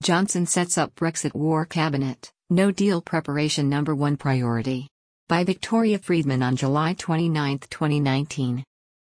Johnson sets up Brexit war cabinet, no deal preparation number one priority. By Victoria Friedman on July 29, 2019.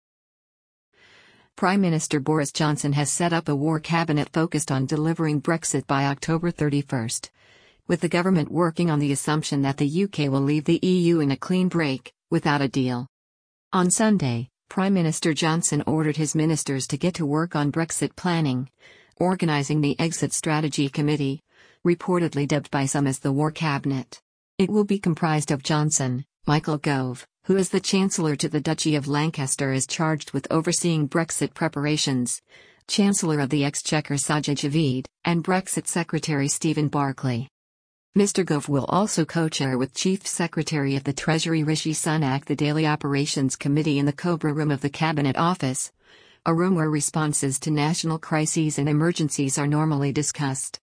Prime Minister Boris Johnson has set up a war cabinet focused on delivering Brexit by October 31, with the government working on the assumption that the UK will leave the EU in a clean break, without a deal. On Sunday, Prime Minister Johnson ordered his ministers to get to work on Brexit planning, organising the Exit Strategy Committee, reportedly dubbed by some as the War Cabinet. It will be comprised of Johnson. Michael Gove, who is the Chancellor to the Duchy of Lancaster, is charged with overseeing Brexit preparations, Chancellor of the Exchequer Sajid Javid, and Brexit Secretary Stephen Barclay. Mr. Gove will also co-chair with Chief Secretary of the Treasury Rishi Sunak the Daily Operations Committee in the Cobra Room of the Cabinet Office, a room where responses to national crises and emergencies are normally discussed.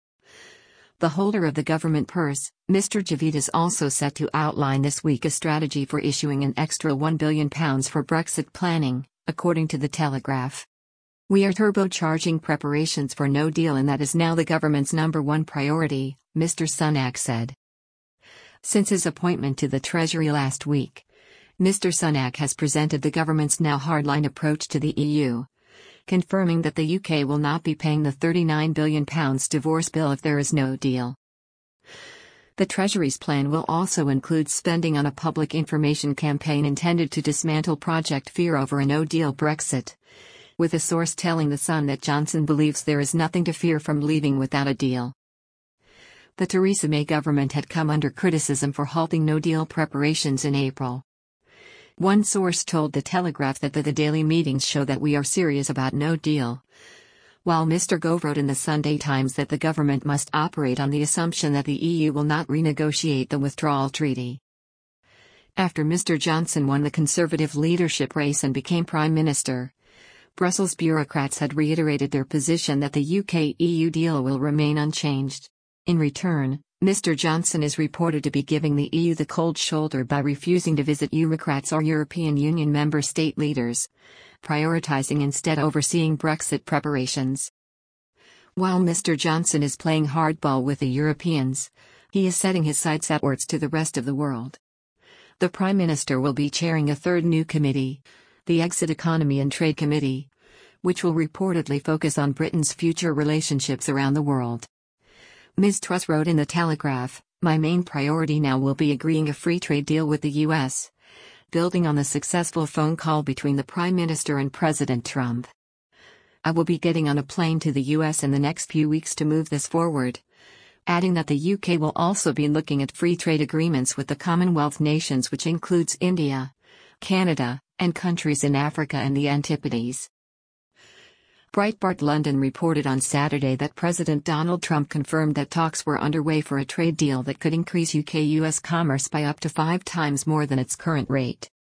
The holder of the government purse, Mr. Javid, is also set to outline this week a strategy for issuing an extra £1 billion for Brexit planning, according to The Telegraph. "We are turbocharging preparations for no deal, and that is now the government's number one priority," Mr. Sunak said. Since his appointment to the Treasury last week, Mr. Sunak has presented the government's now hardline approach to the EU, confirming that the UK will not be paying the £39 billion divorce bill if there is no deal. The Treasury's plan will also include spending on a public information campaign intended to dismantle Project Fear over a no-deal Brexit, with a source telling The Sun that Johnson believes there is nothing to fear from leaving without a deal. The Theresa May government had come under criticism for halting no-deal preparations in April. One source told The Telegraph that the daily meetings show that we are serious about no deal, while Mr. Gove wrote in the Sunday Times that the government must operate on the assumption that the EU will not renegotiate the withdrawal treaty. After Mr. Johnson won the Conservative leadership race and became Prime Minister, Brussels bureaucrats had reiterated their position that the UK-EU deal will remain unchanged. In return, Mr. Johnson is reported to be giving the EU the cold shoulder by refusing to visit Eurocrats or European Union member state leaders, prioritizing instead overseeing Brexit preparations. While Mr. Johnson is playing hardball with the Europeans, he is setting his sights outwards to the rest of the world. The Prime Minister will be chairing a third new committee, the Exit Economy and Trade Committee, which will reportedly focus on Britain's future relationships around the world. Ms. Truss wrote in The Telegraph, "My main priority now will be agreeing a free trade deal with the US, building on the successful phone call between the Prime Minister and President Trump. I will be getting on a plane to the US in the next few weeks to move this forward," adding that the UK will also be looking at free trade agreements with the Commonwealth nations, which includes India, Canada, and countries in Africa and the Antipodes. Breitbart London reported on Saturday that President Donald Trump confirmed that talks were underway for a trade deal that could increase UK-US commerce by up to 5 times more than its current rate.